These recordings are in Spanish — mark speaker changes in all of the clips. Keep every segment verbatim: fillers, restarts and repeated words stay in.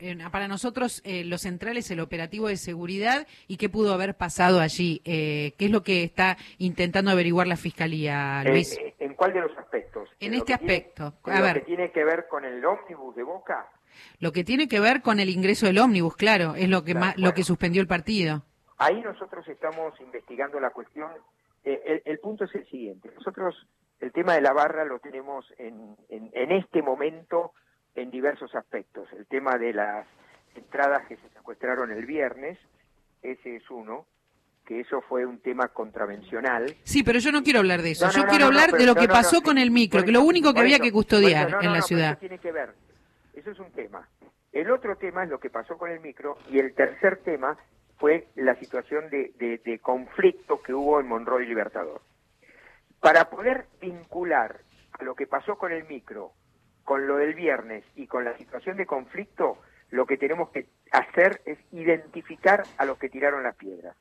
Speaker 1: eh, para nosotros eh, lo central es el operativo de seguridad y qué pudo haber pasado allí. Eh, ¿Qué es lo que está intentando averiguar la Fiscalía, Luis?
Speaker 2: Eh, ¿En cuál de los aspectos?
Speaker 1: En
Speaker 2: ¿En
Speaker 1: este aspecto.
Speaker 2: Tiene,
Speaker 1: a
Speaker 2: ¿En
Speaker 1: ver.
Speaker 2: lo que tiene que ver con el ómnibus de Boca?
Speaker 1: Lo que tiene que ver con el ingreso del ómnibus, claro, es lo que
Speaker 2: Claro,
Speaker 1: más,
Speaker 2: bueno.
Speaker 1: lo que suspendió el partido.
Speaker 2: Ahí nosotros estamos investigando la cuestión. Eh, el, el punto es el siguiente. Nosotros el tema de la barra lo tenemos en, en, en este momento en diversos aspectos. El tema de las entradas que se secuestraron el viernes, ese es uno, que eso fue un tema contravencional.
Speaker 1: Sí, pero yo no quiero hablar de eso.
Speaker 2: No, no,
Speaker 1: yo
Speaker 2: no,
Speaker 1: quiero
Speaker 2: no,
Speaker 1: hablar
Speaker 2: no,
Speaker 1: de lo
Speaker 2: no,
Speaker 1: que
Speaker 2: no,
Speaker 1: pasó
Speaker 2: no,
Speaker 1: con
Speaker 2: sí,
Speaker 1: el micro,
Speaker 2: por
Speaker 1: que
Speaker 2: eso,
Speaker 1: lo único que
Speaker 2: por
Speaker 1: había
Speaker 2: eso,
Speaker 1: que custodiar
Speaker 2: por eso, no,
Speaker 1: en
Speaker 2: no,
Speaker 1: la
Speaker 2: no,
Speaker 1: ciudad.
Speaker 2: Eso tiene que ver. Eso es un tema. El otro tema es lo que pasó con el micro, y el tercer tema fue la situación de, de, de conflicto que hubo en Monroy Libertador. Para poder vincular a lo que pasó con el micro, con lo del viernes y con la situación de conflicto, lo que tenemos que hacer es identificar a los que tiraron las piedras.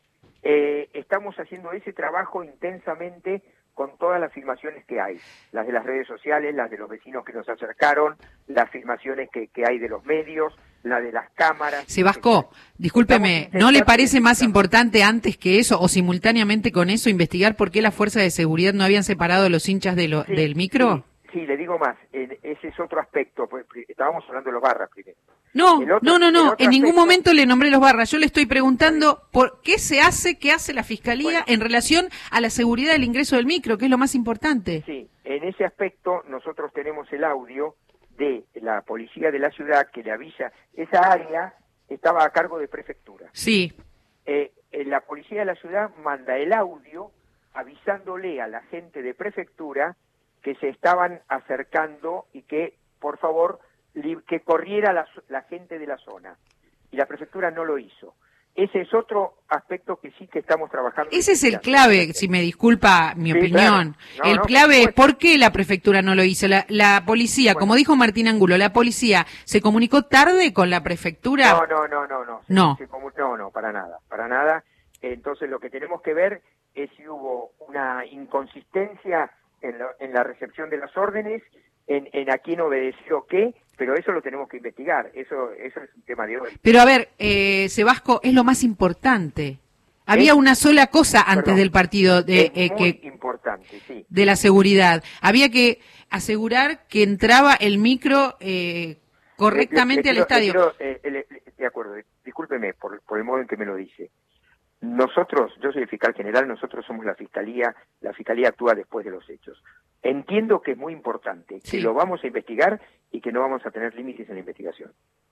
Speaker 2: Eh, estamos haciendo ese trabajo intensamente con todas las filmaciones que hay, las de las redes sociales, las de los vecinos que nos acercaron, las filmaciones que, que hay de los medios, la de las cámaras.
Speaker 1: Sebasco, discúlpeme, ¿no le parece más importante antes que eso o simultáneamente con eso investigar por qué las fuerzas de seguridad no habían separado a los hinchas de lo,
Speaker 2: sí,
Speaker 1: del micro?
Speaker 2: Sí, sí, le digo más, eh, ese es otro aspecto, pues, estábamos hablando de los barras primero.
Speaker 1: No,
Speaker 2: otro,
Speaker 1: no, no, no, en ningún
Speaker 2: aspecto,
Speaker 1: momento le nombré los barras. Yo le estoy preguntando por qué se hace, qué hace la Fiscalía
Speaker 2: bueno,
Speaker 1: en relación a la seguridad del ingreso del micro, que es lo más importante.
Speaker 2: Sí, en ese aspecto nosotros tenemos el audio de la policía de la ciudad que le avisa, esa área estaba a cargo de prefectura.
Speaker 1: Sí.
Speaker 2: Eh, la policía de la ciudad manda el audio avisándole a la gente de prefectura que se estaban acercando y que, por favor, que corriera la, la gente de la zona. Y la prefectura no lo hizo. Ese es otro aspecto que sí que estamos trabajando.
Speaker 1: Ese es el clave, si me disculpa mi
Speaker 2: sí,
Speaker 1: opinión.
Speaker 2: Claro. No,
Speaker 1: el
Speaker 2: no,
Speaker 1: clave es por qué la prefectura no lo hizo. La, la policía, bueno, como dijo Martín Angulo, la policía se comunicó tarde con la prefectura.
Speaker 2: No, no, no, no, no. Se,
Speaker 1: no.
Speaker 2: Se no, no, para nada, para nada. Entonces lo que tenemos que ver es si hubo una inconsistencia en, lo, en la recepción de las órdenes, en, en a quién obedeció qué, pero eso lo tenemos que investigar, eso eso es un tema de hoy.
Speaker 1: Pero a ver, eh, Sebasco, es lo más importante. Había
Speaker 2: es,
Speaker 1: una sola cosa antes
Speaker 2: perdón,
Speaker 1: del partido de,
Speaker 2: es
Speaker 1: eh,
Speaker 2: muy
Speaker 1: que,
Speaker 2: importante, sí.
Speaker 1: de la seguridad. Había que asegurar que entraba el micro eh, correctamente
Speaker 2: le, le, le
Speaker 1: al estadio.
Speaker 2: Quiero, eh, le, de acuerdo, discúlpeme por, por el modo en que me lo dice. Nosotros, yo soy el fiscal general, nosotros somos la fiscalía, la fiscalía actúa después de los hechos. Entiendo que es muy importante,
Speaker 1: sí,
Speaker 2: que lo vamos a investigar y que no vamos a tener límites en la investigación.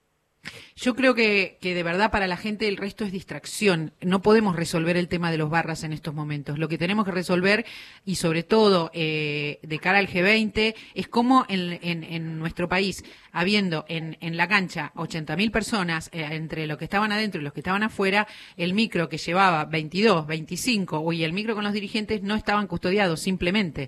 Speaker 1: Yo creo que, que de verdad para la gente el resto es distracción. No podemos resolver el tema de los barras en estos momentos. Lo que tenemos que resolver, y sobre todo eh, de cara al G veinte, es cómo en, en, en nuestro país, habiendo en, en la cancha ochenta mil personas, eh, entre los que estaban adentro y los que estaban afuera, el micro que llevaba veintidós, veinticinco, y el micro con los dirigentes no estaban custodiados, simplemente.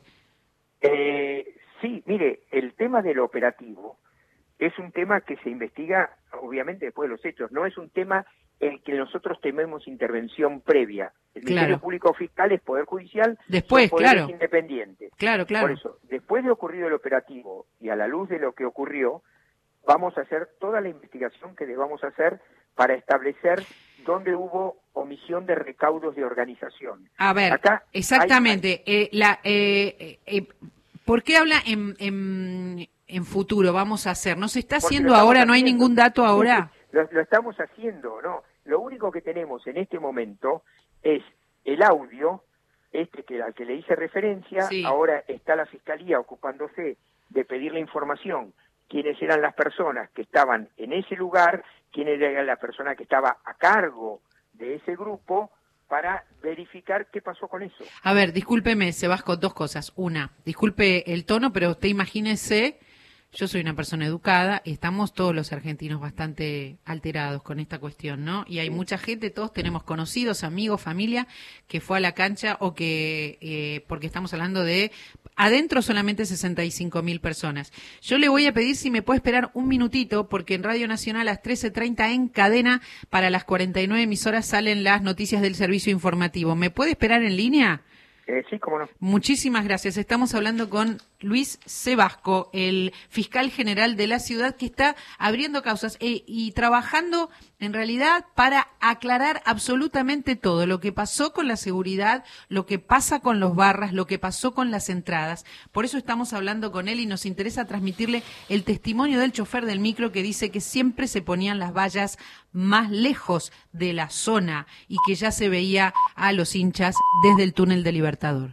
Speaker 2: Eh, sí, mire, el tema del operativo es un tema que se investiga, obviamente, después de los hechos. No es un tema en el que nosotros tememos intervención previa. El
Speaker 1: claro.
Speaker 2: Ministerio Público Fiscal es Poder Judicial,
Speaker 1: después,
Speaker 2: son poderes
Speaker 1: claro.
Speaker 2: independientes.
Speaker 1: Claro, claro.
Speaker 2: Por eso, después de ocurrido el operativo y a la luz de lo que ocurrió, vamos a hacer toda la investigación que debamos hacer para establecer dónde hubo omisión de recaudos de organización.
Speaker 1: A ver, Acá exactamente. Hay, hay... Eh, la, eh, eh, ¿Por qué habla en... en... en futuro vamos a hacer? ¿No se está haciendo ahora? ¿No hay ningún dato ahora?
Speaker 2: Sí, lo, lo estamos haciendo, ¿no? Lo único que tenemos en este momento es el audio, este que al que le hice referencia, sí. Ahora está la Fiscalía ocupándose de pedir la información, quiénes eran las personas que estaban en ese lugar, quién era la persona que estaba a cargo de ese grupo, para verificar qué pasó con eso.
Speaker 1: A ver, discúlpeme, Sebasco, dos cosas. Una, disculpe el tono, pero usted imagínese... Yo soy una persona educada y estamos todos los argentinos bastante alterados con esta cuestión, ¿no? Y hay mucha gente, todos tenemos conocidos, amigos, familia, que fue a la cancha o que, eh, porque estamos hablando de adentro solamente sesenta y cinco mil personas. Yo le voy a pedir si me puede esperar un minutito, porque en Radio Nacional a las trece treinta en cadena, para las cuarenta y nueve emisoras salen las noticias del servicio informativo. ¿Me puede esperar en línea?
Speaker 2: Eh, sí, cómo no.
Speaker 1: Muchísimas gracias. Estamos hablando con Luis Sebasco, el fiscal general de la ciudad, que está abriendo causas eh, y trabajando en realidad para aclarar absolutamente todo, lo que pasó con la seguridad, lo que pasa con los barras, lo que pasó con las entradas. Por eso estamos hablando con él y nos interesa transmitirle el testimonio del chofer del micro, que dice que siempre se ponían las vallas más lejos de la zona y que ya se veía a los hinchas desde el túnel de Libertador.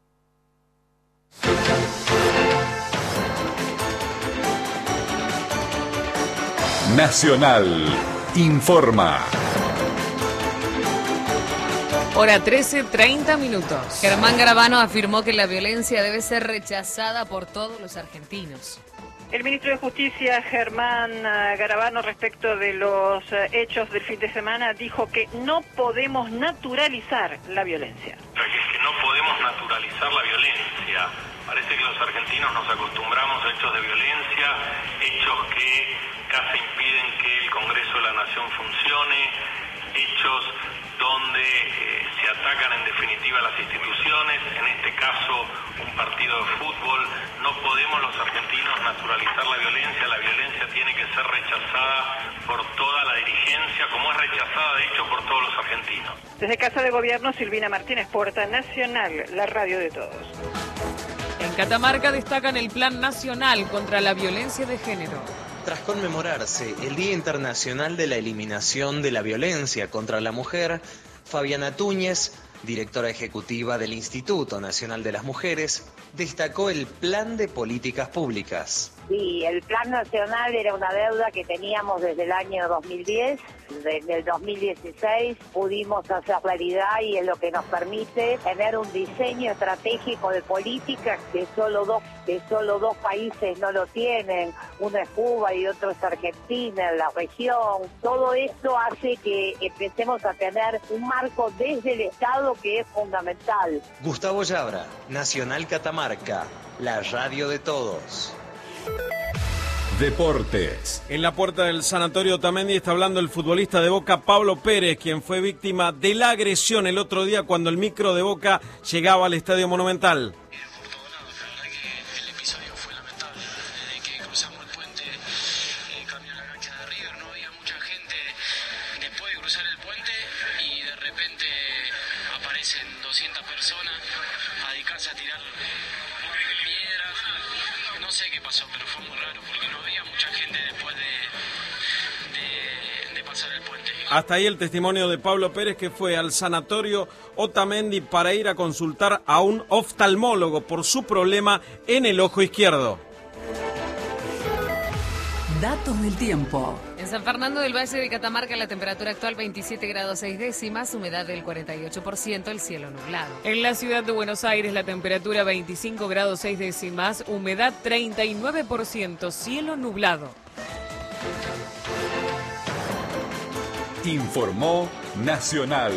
Speaker 3: Nacional informa.
Speaker 4: Hora trece, treinta minutos. Germán Garabano afirmó que la violencia debe ser rechazada por todos los argentinos.
Speaker 5: El ministro de Justicia, Germán Garabano, respecto de los hechos del fin de semana, dijo que no podemos naturalizar la violencia.
Speaker 6: Que no podemos naturalizar la violencia. Parece que los argentinos nos acostumbramos a hechos de violencia, hechos que casi impiden que el Congreso de la Nación funcione, hechos donde eh, se atacan en definitiva las instituciones, en este caso un partido de fútbol. No podemos los argentinos naturalizar la violencia, la violencia tiene que ser rechazada por toda la dirigencia, como es rechazada de hecho por todos los argentinos.
Speaker 5: Desde Casa de Gobierno, Silvina Martínez Porta, Nacional, la radio de todos.
Speaker 4: En Catamarca destacan el Plan Nacional contra la Violencia de Género.
Speaker 7: Tras conmemorarse el Día Internacional de la Eliminación de la Violencia contra la Mujer, Fabiana Túñez, directora ejecutiva del Instituto Nacional de las Mujeres, destacó el Plan de Políticas Públicas.
Speaker 8: Sí, el Plan Nacional era una deuda que teníamos desde el año dos mil diez. Desde el dos mil dieciséis pudimos hacer realidad y es lo que nos permite tener un diseño estratégico de políticas que solo dos, que solo dos países no lo tienen. Uno es Cuba y otro es Argentina, en la región. Todo esto hace que empecemos a tener un marco desde el Estado que es fundamental.
Speaker 7: Gustavo Yabra, Nacional Catamarca, la radio de todos.
Speaker 3: Deportes.
Speaker 9: En la puerta del Sanatorio Otamendi está hablando el futbolista de Boca, Pablo Pérez, quien fue víctima de la agresión el otro día cuando el micro de Boca llegaba al Estadio Monumental.
Speaker 10: doscientas personas a dedicarse a tirar piedras. No sé qué pasó, pero fue muy raro porque no había mucha gente después de, de, de pasar el puente.
Speaker 9: Hasta ahí el testimonio de Pablo Pérez, que fue al Sanatorio Otamendi para ir a consultar a un oftalmólogo por su problema en el ojo izquierdo.
Speaker 11: Datos del tiempo.
Speaker 4: En San Fernando del Valle de Catamarca la temperatura actual veintisiete grados seis décimas, humedad del cuarenta y ocho por ciento, el cielo nublado. En la ciudad de Buenos Aires la temperatura veinticinco grados seis décimas, humedad treinta y nueve por ciento, cielo nublado.
Speaker 3: Informó Nacional.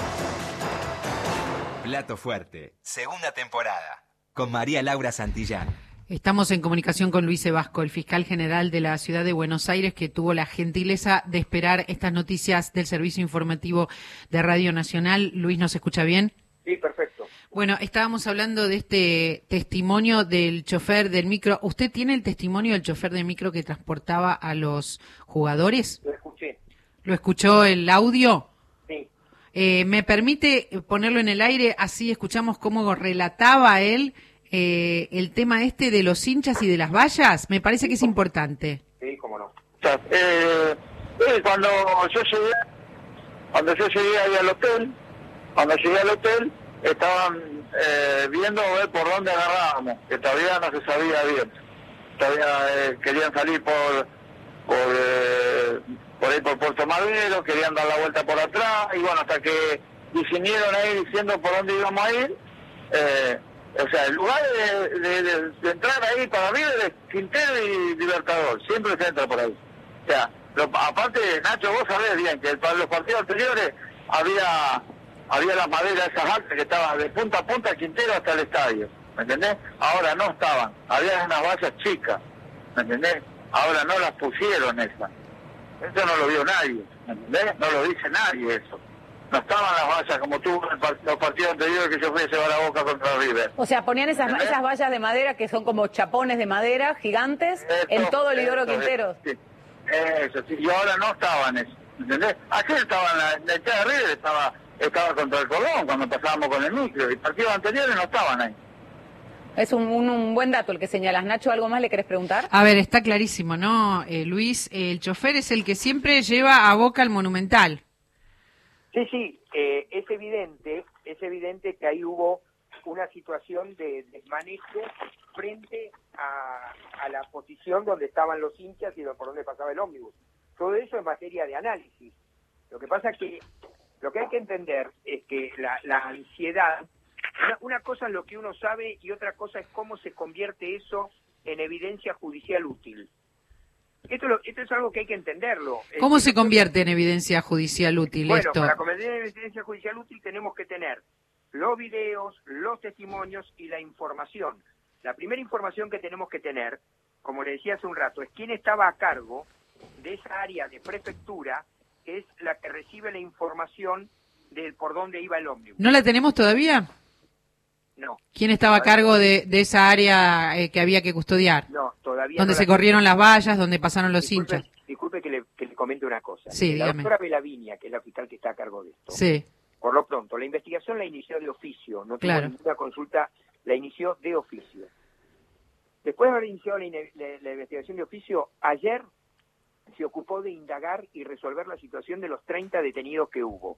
Speaker 12: Plato Fuerte, segunda temporada, con María Laura Santillán.
Speaker 1: Estamos en comunicación con Luis Sebasco, el fiscal general de la ciudad de Buenos Aires, que tuvo la gentileza de esperar estas noticias del servicio informativo de Radio Nacional. Luis, ¿nos escucha bien?
Speaker 2: Sí, perfecto.
Speaker 1: Bueno, estábamos hablando de este testimonio del chofer del micro. ¿Usted tiene el testimonio del chofer del micro que transportaba a los jugadores?
Speaker 2: Lo escuché.
Speaker 1: ¿Lo escuchó el audio?
Speaker 2: Sí.
Speaker 1: Eh, ¿Me permite ponerlo en el aire? Así escuchamos cómo relataba él Eh, el tema este de los hinchas y de las vallas. Me parece que es importante.
Speaker 2: Sí, cómo no.
Speaker 13: Eh, eh, cuando yo llegué, cuando yo llegué ahí al hotel, cuando llegué al hotel, estaban eh, viendo a ver por dónde agarrábamos, que todavía no se sabía bien. Todavía eh, querían salir por por, eh, por ahí por Puerto Madero, querían dar la vuelta por atrás, y bueno, hasta que definieron ahí diciendo por dónde íbamos a ir. Eh, O sea, el lugar de, de, de, de entrar ahí para mí es Quintero y Libertador, siempre se entra por ahí. O sea, lo, aparte, Nacho, vos sabés bien que para los partidos anteriores había había la madera esas altas que estaban de punta a punta Quintero hasta el estadio, ¿me entendés? Ahora no estaban, había unas vallas chicas, ¿me entendés? Ahora no las pusieron esas. Eso no lo vio nadie, ¿me entendés? No lo dice nadie eso. no estaban las vallas como tuvo en par- los partidos anteriores que yo fui a llevar a Boca contra River.
Speaker 14: O sea, ponían esas,
Speaker 13: ¿Entendés?
Speaker 14: esas vallas de madera que son como chapones de madera gigantes
Speaker 13: Eso,
Speaker 14: en todo el Lidoro
Speaker 13: eso,
Speaker 14: Quinteros.
Speaker 13: sí. Eso, sí, y ahora no estaban eso, ¿entendés? Ayer estaban, la, la hinchada de River estaba, estaba contra el Colón cuando pasábamos con el micro, y partidos anteriores no estaban ahí.
Speaker 14: Es un, un, un buen dato el que señalas. Nacho, ¿algo más le querés preguntar?
Speaker 1: A ver, está clarísimo, ¿no, eh, Luis? El chofer es el que siempre lleva a Boca al Monumental.
Speaker 2: Sí, sí, eh, es evidente, es evidente que ahí hubo una situación de desmanejo frente a, a la posición donde estaban los hinchas y por donde pasaba el ómnibus. Todo eso es materia de análisis. Lo que pasa es que lo que hay que entender es que la, la ansiedad, una, una cosa es lo que uno sabe y otra cosa es cómo se convierte eso en evidencia judicial útil. Esto, lo, esto es algo que hay que entenderlo.
Speaker 1: ¿Cómo
Speaker 2: Es que
Speaker 1: se convierte en evidencia judicial útil
Speaker 2: Bueno,
Speaker 1: esto?
Speaker 2: para convertir en evidencia judicial útil tenemos que tener los videos, los testimonios y la información. La primera información que tenemos que tener, como le decía hace un rato, es quién estaba a cargo de esa área de prefectura, que es la que recibe la información de por dónde iba el ómnibus.
Speaker 1: ¿No la tenemos todavía?
Speaker 2: No.
Speaker 1: ¿Quién estaba a cargo de, de esa área eh, que había que custodiar?
Speaker 2: No, todavía
Speaker 1: Donde
Speaker 2: no
Speaker 1: se
Speaker 2: la
Speaker 1: corrieron las vallas, donde pasaron los
Speaker 2: Disculpe,
Speaker 1: hinchas.
Speaker 2: disculpe que le, que le comente una cosa.
Speaker 1: Sí,
Speaker 2: la
Speaker 1: dígame.
Speaker 2: doctora Belaviña, que es la fiscal que está a cargo de esto,
Speaker 1: Sí,
Speaker 2: por lo pronto, la investigación la inició de oficio, no tuvo
Speaker 1: Claro.
Speaker 2: ninguna consulta, la inició de oficio. Después de haber iniciado la, ine- la- la investigación de oficio, ayer se ocupó de indagar y resolver la situación de los treinta detenidos que hubo.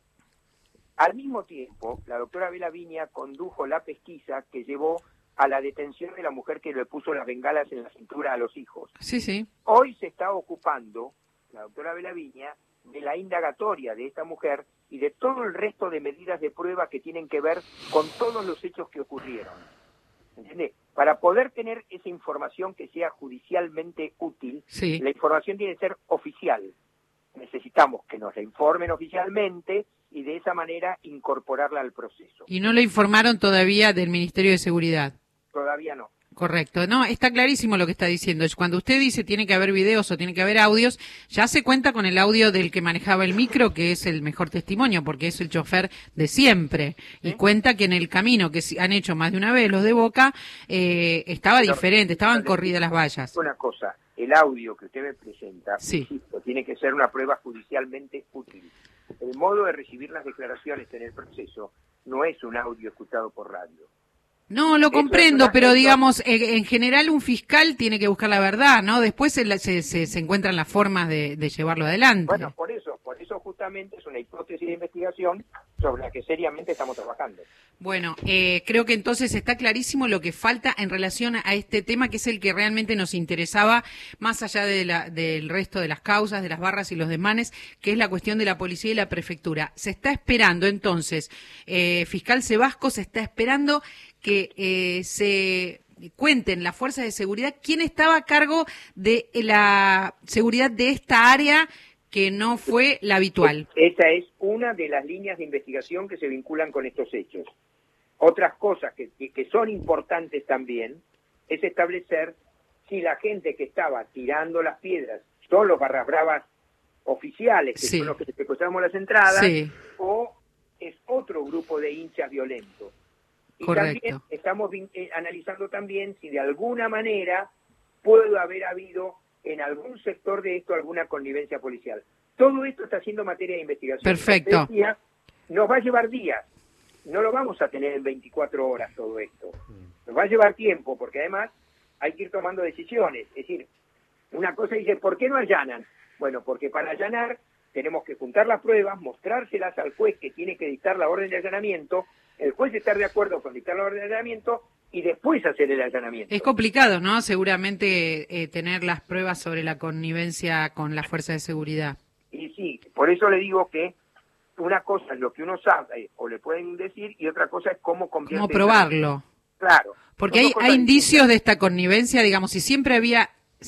Speaker 2: Al mismo tiempo, la doctora Belaviña condujo la pesquisa que llevó a la detención de la mujer que le puso las bengalas en la cintura a los hijos.
Speaker 1: sí, sí.
Speaker 2: Hoy se está ocupando la doctora Belaviña de la indagatoria de esta mujer y de todo el resto de medidas de prueba que tienen que ver con todos los hechos que ocurrieron. ¿Entiende? Para poder tener esa información que sea judicialmente útil,
Speaker 1: Sí.
Speaker 2: la información tiene que ser oficial. Necesitamos que nos la informen oficialmente y de esa manera incorporarla al proceso.
Speaker 1: Y no lo informaron todavía del Ministerio de Seguridad.
Speaker 2: Todavía no.
Speaker 1: Correcto. No, está clarísimo lo que está diciendo. Cuando usted dice tiene que haber videos o tiene que haber audios, ya se cuenta con el audio del que manejaba el micro, que es el mejor testimonio, porque es el chofer de siempre. Y cuenta que en el camino que han hecho más de una vez los de Boca, eh, estaba
Speaker 2: Pero,
Speaker 1: diferente, estaban
Speaker 2: pero,
Speaker 1: corridas las vallas.
Speaker 2: Una cosa, el audio que usted me presenta,
Speaker 1: Sí.
Speaker 2: insisto, tiene que ser una prueba judicialmente útil. El modo de recibir las declaraciones en el proceso no es un audio escuchado por radio.
Speaker 1: No, lo
Speaker 2: Eso es
Speaker 1: comprendo,
Speaker 2: una-
Speaker 1: pero
Speaker 2: eso-
Speaker 1: digamos, eh, en general un fiscal tiene que buscar la verdad, ¿no? Después se, la- se, se, se encuentran las formas de, de llevarlo adelante.
Speaker 2: Bueno, por eso, por eso justamente es una hipótesis de investigación sobre la que seriamente estamos trabajando.
Speaker 1: Bueno, eh, creo que entonces está clarísimo lo que falta en relación a este tema, que es el que realmente nos interesaba, más allá de la, del resto de las causas, de las barras y los desmanes, que es la cuestión de la policía y la prefectura. Se está esperando entonces, eh, fiscal Sebasco, se está esperando que eh, se cuenten las fuerzas de seguridad quién estaba a cargo de la seguridad de esta área que no fue la habitual.
Speaker 2: Esa es una de las líneas de investigación que se vinculan con estos hechos. Otras cosas que, que, que son importantes también es establecer si la gente que estaba tirando las piedras son los barras bravas oficiales, que
Speaker 1: Sí.
Speaker 2: son los que secuestramos las entradas,
Speaker 1: Sí.
Speaker 2: o es otro grupo de hinchas violentos. Y
Speaker 1: Correcto.
Speaker 2: también estamos vin- eh, analizando también si de alguna manera puede haber habido en algún sector de esto alguna connivencia policial. Todo esto está siendo materia de investigación.
Speaker 1: Perfecto.
Speaker 2: Como decía, nos va a llevar días. No lo vamos a tener en veinticuatro horas todo esto. Nos va a llevar tiempo, porque además hay que ir tomando decisiones. Es decir, una cosa dice, ¿por qué no allanan? Bueno, porque para allanar tenemos que juntar las pruebas, mostrárselas al juez que tiene que dictar la orden de allanamiento, el juez estar de acuerdo con dictar la orden de allanamiento y después hacer el allanamiento.
Speaker 1: Es complicado, ¿no? Seguramente eh, tener las pruebas sobre la connivencia con la fuerza de seguridad.
Speaker 2: Y sí, por eso le digo que una cosa es lo que uno sabe o le pueden decir y otra cosa es cómo convierte.
Speaker 1: ¿Cómo probarlo?
Speaker 2: Claro.
Speaker 1: Porque
Speaker 2: Son
Speaker 1: hay,
Speaker 2: dos cosas
Speaker 1: hay indicios
Speaker 2: distintas.
Speaker 1: de esta connivencia, digamos, si siempre había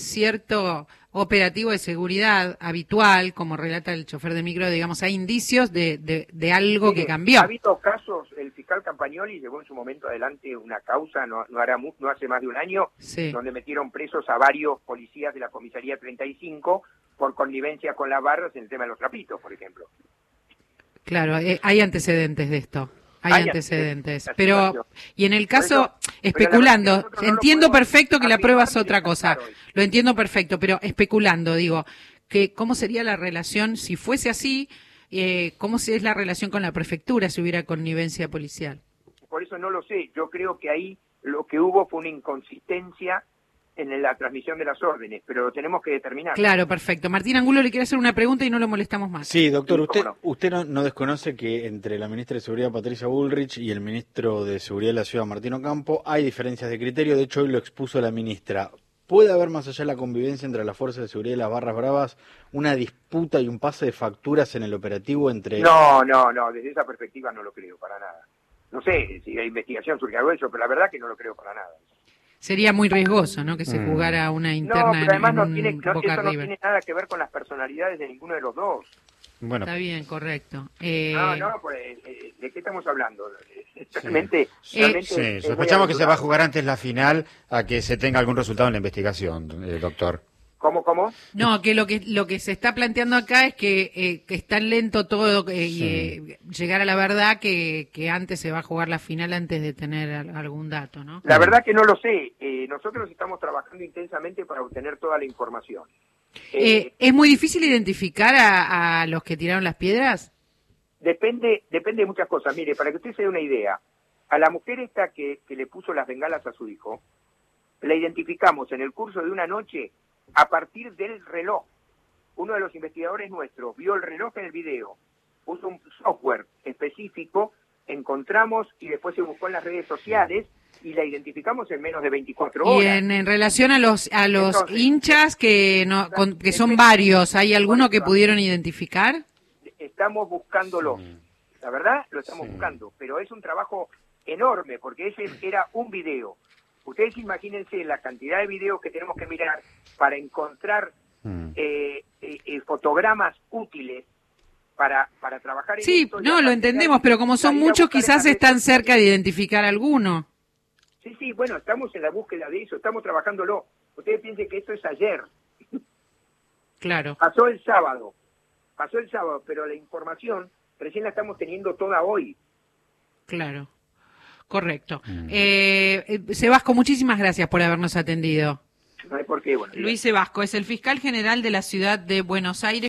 Speaker 1: cierto operativo de seguridad habitual, como relata el chofer de micro, digamos, hay indicios de, de, de algo
Speaker 2: Mire,
Speaker 1: que cambió.
Speaker 2: Ha habido casos, el fiscal Campagnoli llevó en su momento adelante una causa, no, no, hará mu- no hace más de un año,
Speaker 1: Sí.
Speaker 2: donde metieron presos a varios policías de la comisaría treinta y cinco por connivencia con las barras en el tema de los trapitos, por ejemplo.
Speaker 1: Claro, eh, hay antecedentes de esto. Hay, hay antecedentes. Pero, y en el caso,
Speaker 2: eso,
Speaker 1: especulando,
Speaker 2: no
Speaker 1: entiendo perfecto que la prueba es
Speaker 2: y
Speaker 1: otra cosa. Lo entiendo perfecto, pero especulando, digo, que ¿cómo sería la relación si fuese así? Eh, ¿Cómo es la relación con la prefectura si hubiera connivencia policial?
Speaker 2: Por eso no lo sé. Yo creo que ahí lo que hubo fue una inconsistencia en la transmisión de las órdenes, pero lo tenemos que determinar.
Speaker 1: Claro, perfecto. Martín Angulo le quiere hacer una pregunta y no lo molestamos más.
Speaker 15: Sí, doctor, usted no, usted no, no desconoce que entre la ministra de Seguridad, Patricia Bullrich, y el ministro de Seguridad de la Ciudad, Martín Ocampo, hay diferencias de criterio. De hecho, hoy lo expuso la ministra. ¿Puede haber, más allá de la convivencia entre las fuerzas de seguridad y las barras bravas, una disputa y un pase de facturas en el operativo entre...?
Speaker 2: No, no, no, desde esa perspectiva no lo creo para nada. No sé si hay investigación surge algo de eso, pero la verdad que no lo creo para nada.
Speaker 1: Sería muy riesgoso, ¿no?, que se
Speaker 15: Mm.
Speaker 1: jugara una interna
Speaker 2: No, pero además
Speaker 1: en,
Speaker 2: no
Speaker 1: en
Speaker 2: tiene, no,
Speaker 1: Boca
Speaker 2: eso no
Speaker 1: River.
Speaker 2: tiene nada que ver con las personalidades de ninguno de los dos.
Speaker 15: Bueno.
Speaker 1: Está bien, correcto. Eh,
Speaker 2: No, no, pues, eh, ¿de qué estamos hablando? Realmente,
Speaker 15: Sí,
Speaker 2: realmente
Speaker 15: sí,
Speaker 2: es
Speaker 15: sospechamos
Speaker 2: muy
Speaker 15: que se va a jugar antes la final a que se tenga algún resultado en la investigación, eh, doctor.
Speaker 2: ¿Cómo, cómo?
Speaker 1: No, que lo que lo que se está planteando acá es que, eh, que es tan lento todo eh, y eh, llegar a la verdad que, que antes se va a jugar la final antes de tener al- algún dato, ¿no?
Speaker 2: La verdad que no lo sé. Eh, nosotros estamos trabajando intensamente para obtener toda la información.
Speaker 1: Eh, ¿Es muy difícil identificar a, a los que tiraron las piedras?
Speaker 2: Depende, depende de muchas cosas. Mire, para que usted se dé una idea, a la mujer esta que, que le puso las bengalas a su hijo, la identificamos en el curso de una noche a partir del reloj. Uno de los investigadores nuestros vio el reloj en el video, puso un software específico, encontramos y después se buscó en las redes sociales y la identificamos en menos de veinticuatro
Speaker 1: Y
Speaker 2: horas.
Speaker 1: en, en relación a los a los
Speaker 2: Entonces,
Speaker 1: hinchas que no con- que son varios, ¿hay alguno que pudieron identificar?
Speaker 2: Estamos buscándolo. La verdad, lo estamos buscando, pero es un trabajo enorme porque ese era un video. Ustedes imagínense la cantidad de videos que tenemos que mirar para encontrar eh, eh, eh, fotogramas útiles para, para trabajar en
Speaker 1: Sí,
Speaker 2: esto. y
Speaker 1: no,
Speaker 2: a
Speaker 1: lo
Speaker 2: partir de
Speaker 1: entendemos,
Speaker 2: ahí
Speaker 1: pero como son
Speaker 2: salir a
Speaker 1: muchos,
Speaker 2: buscar en
Speaker 1: quizás
Speaker 2: las redes
Speaker 1: están
Speaker 2: sociales.
Speaker 1: cerca de identificar alguno.
Speaker 2: Sí, sí, bueno, estamos en la búsqueda de eso, estamos trabajándolo. Ustedes piensen que esto es ayer,
Speaker 1: Claro.
Speaker 2: pasó el sábado, pasó el sábado, pero la información recién la estamos teniendo toda hoy.
Speaker 1: Claro, correcto. Eh, eh, Sebasco, muchísimas gracias por habernos atendido.
Speaker 2: No hay por qué, bueno.
Speaker 1: Luis Sebasco es el fiscal general de la ciudad de Buenos Aires.